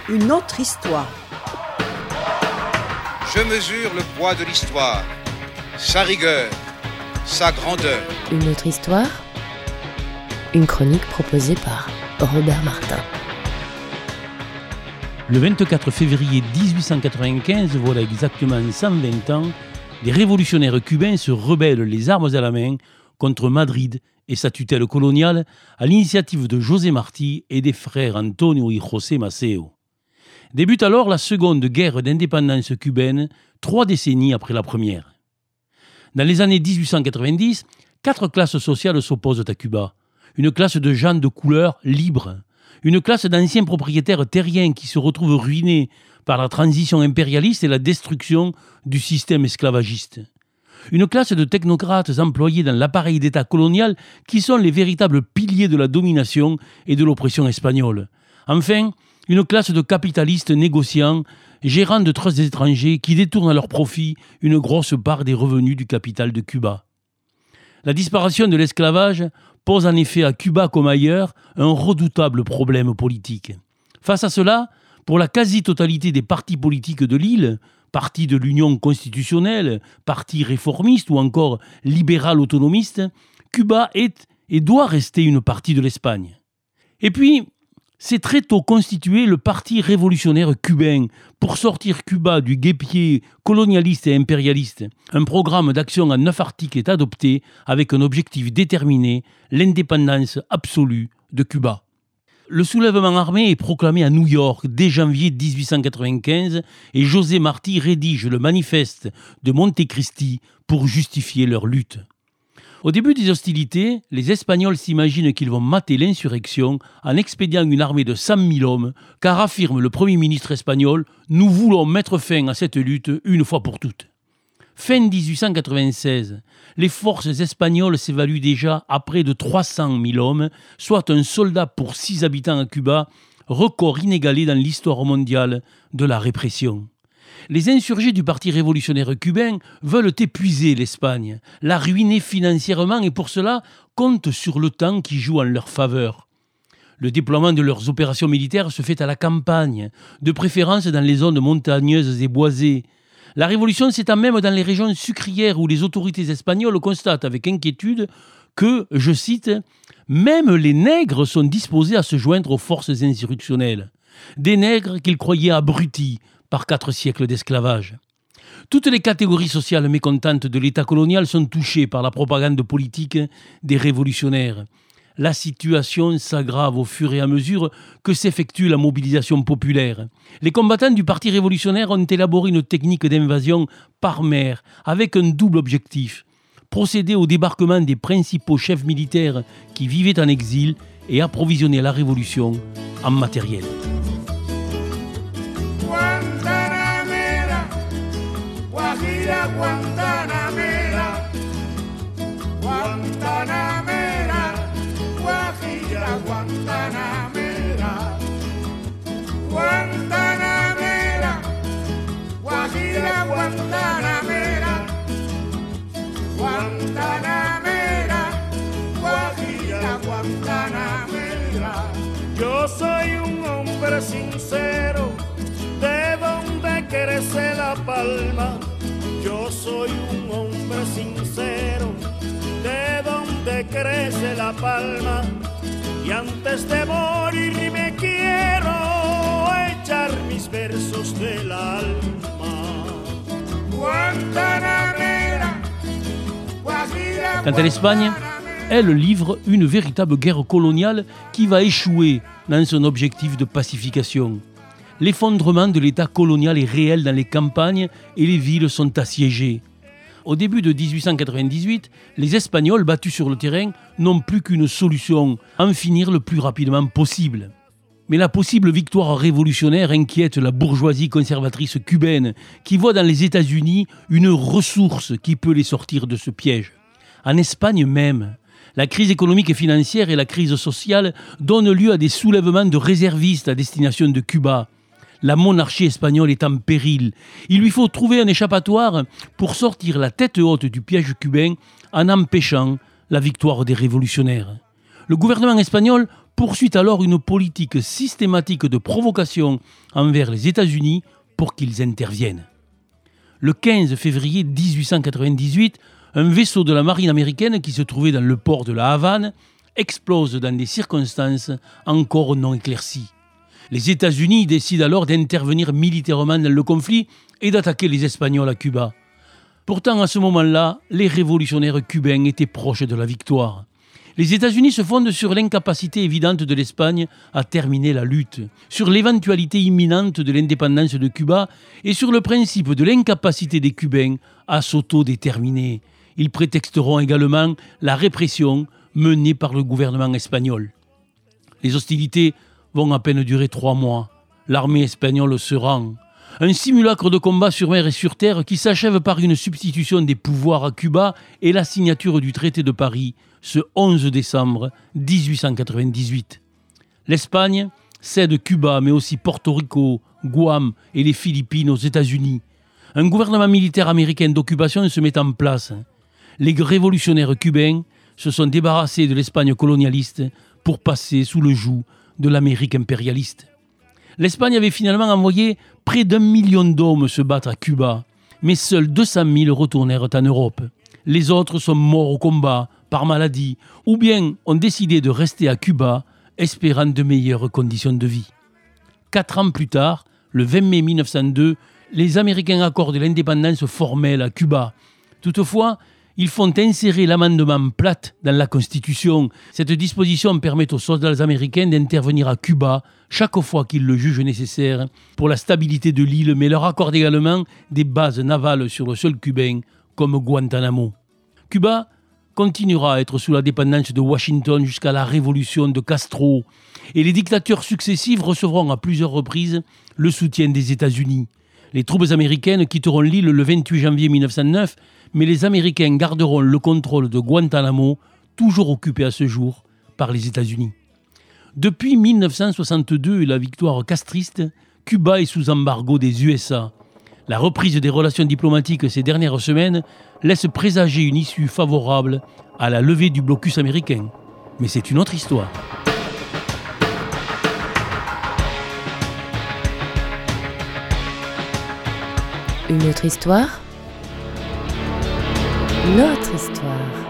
Une autre histoire. Je mesure le poids de l'histoire, sa rigueur, sa grandeur. Une autre histoire. Une chronique proposée par Robert Martin. Le 24 février 1895, voilà exactement 120 ans, les révolutionnaires cubains se rebellent les armes à la main contre Madrid et sa tutelle coloniale à l'initiative de José Martí et des frères Antonio y José Maceo. Débute alors la seconde guerre d'indépendance cubaine, 3 décennies après la première. Dans les années 1890, 4 classes sociales s'opposent à Cuba. Une classe de gens de couleur libres, une classe d'anciens propriétaires terriens qui se retrouvent ruinés par la transition impérialiste et la destruction du système esclavagiste. Une classe de technocrates employés dans l'appareil d'État colonial qui sont les véritables piliers de la domination et de l'oppression espagnole. Enfin, une classe de capitalistes négociants, gérant de trusts étrangers qui détournent à leur profit une grosse part des revenus du capital de Cuba. La disparition de l'esclavage pose en effet à Cuba comme ailleurs un redoutable problème politique. Face à cela, pour la quasi-totalité des partis politiques de l'île, parti de l'Union constitutionnelle, parti réformiste ou encore libéral autonomiste, Cuba est et doit rester une partie de l'Espagne. Et puis, c'est très tôt constitué le Parti révolutionnaire cubain pour sortir Cuba du guêpier colonialiste et impérialiste. Un programme d'action en 9 articles est adopté avec un objectif déterminé, l'indépendance absolue de Cuba. Le soulèvement armé est proclamé à New York dès janvier 1895 et José Martí rédige le manifeste de Montecristi pour justifier leur lutte. Au début des hostilités, les Espagnols s'imaginent qu'ils vont mater l'insurrection en expédiant une armée de 100 000 hommes, car affirme le Premier ministre espagnol « Nous voulons mettre fin à cette lutte une fois pour toutes ». Fin 1896, les forces espagnoles s'évaluent déjà à près de 300 000 hommes, soit un soldat pour 6 habitants à Cuba, record inégalé dans l'histoire mondiale de la répression. Les insurgés du Parti révolutionnaire cubain veulent épuiser l'Espagne, la ruiner financièrement et pour cela comptent sur le temps qui joue en leur faveur. Le déploiement de leurs opérations militaires se fait à la campagne, de préférence dans les zones montagneuses et boisées. La révolution s'étend même dans les régions sucrières où les autorités espagnoles constatent avec inquiétude que, je cite, « même les nègres sont disposés à se joindre aux forces insurrectionnelles. Des nègres qu'ils croyaient abrutis par 4 siècles d'esclavage. » Toutes les catégories sociales mécontentes de l'État colonial sont touchées par la propagande politique des révolutionnaires. La situation s'aggrave au fur et à mesure que s'effectue la mobilisation populaire. Les combattants du Parti révolutionnaire ont élaboré une technique d'invasion par mer avec un double objectif. Procéder au débarquement des principaux chefs militaires qui vivaient en exil et approvisionner la révolution en matériel. Guantanamera, Guajira Guantanamera, Guantanamera, Guajira Guantanamera, Guantanamera, Guajira Guantanamera, Guantanamera, Guajira Guantanamera. Yo soy un hombre sincero, de donde crece la palma. Yo soy un hombre sincero, de donde crece la palma. Y antes de morir me quiero echar mis versos del alma. Guantanamera, Guajira. Quant à l'Espagne, elle livre une véritable guerre coloniale qui va échouer dans son objectif de pacification. L'effondrement de l'État colonial est réel dans les campagnes et les villes sont assiégées. Au début de 1898, les Espagnols battus sur le terrain n'ont plus qu'une solution, en finir le plus rapidement possible. Mais la possible victoire révolutionnaire inquiète la bourgeoisie conservatrice cubaine qui voit dans les États-Unis une ressource qui peut les sortir de ce piège. En Espagne même, la crise économique et financière et la crise sociale donnent lieu à des soulèvements de réservistes à destination de Cuba. La monarchie espagnole est en péril. Il lui faut trouver un échappatoire pour sortir la tête haute du piège cubain en empêchant la victoire des révolutionnaires. Le gouvernement espagnol poursuit alors une politique systématique de provocation envers les États-Unis pour qu'ils interviennent. Le 15 février 1898, un vaisseau de la marine américaine qui se trouvait dans le port de la Havane explose dans des circonstances encore non éclaircies. Les États-Unis décident alors d'intervenir militairement dans le conflit et d'attaquer les Espagnols à Cuba. Pourtant, à ce moment-là, les révolutionnaires cubains étaient proches de la victoire. Les États-Unis se fondent sur l'incapacité évidente de l'Espagne à terminer la lutte, sur l'éventualité imminente de l'indépendance de Cuba et sur le principe de l'incapacité des Cubains à s'autodéterminer. Ils prétexteront également la répression menée par le gouvernement espagnol. Les hostilités vont à peine durer 3 mois. L'armée espagnole se rend. Un simulacre de combat sur mer et sur terre qui s'achève par une substitution des pouvoirs à Cuba et la signature du traité de Paris ce 11 décembre 1898. L'Espagne cède Cuba, mais aussi Porto Rico, Guam et les Philippines aux États-Unis. Un gouvernement militaire américain d'occupation se met en place. Les révolutionnaires cubains se sont débarrassés de l'Espagne colonialiste pour passer sous le joug de l'Amérique impérialiste. L'Espagne avait finalement envoyé près d'1 million d'hommes se battre à Cuba, mais seuls 200 000 retournèrent en Europe. Les autres sont morts au combat, par maladie, ou bien ont décidé de rester à Cuba, espérant de meilleures conditions de vie. 4 ans plus tard, le 20 mai 1902, les Américains accordent l'indépendance formelle à Cuba. Toutefois, ils font insérer l'amendement Platt dans la Constitution. Cette disposition permet aux soldats américains d'intervenir à Cuba chaque fois qu'ils le jugent nécessaire pour la stabilité de l'île, mais leur accorde également des bases navales sur le sol cubain, comme Guantanamo. Cuba continuera à être sous la dépendance de Washington jusqu'à la révolution de Castro, et les dictatures successives recevront à plusieurs reprises le soutien des États-Unis. Les troupes américaines quitteront l'île le 28 janvier 1909, mais les Américains garderont le contrôle de Guantanamo, toujours occupé à ce jour par les États-Unis. Depuis 1962 et la victoire castriste, Cuba est sous embargo des USA. La reprise des relations diplomatiques ces dernières semaines laisse présager une issue favorable à la levée du blocus américain. Mais c'est une autre histoire. Une autre histoire ? Notre histoire.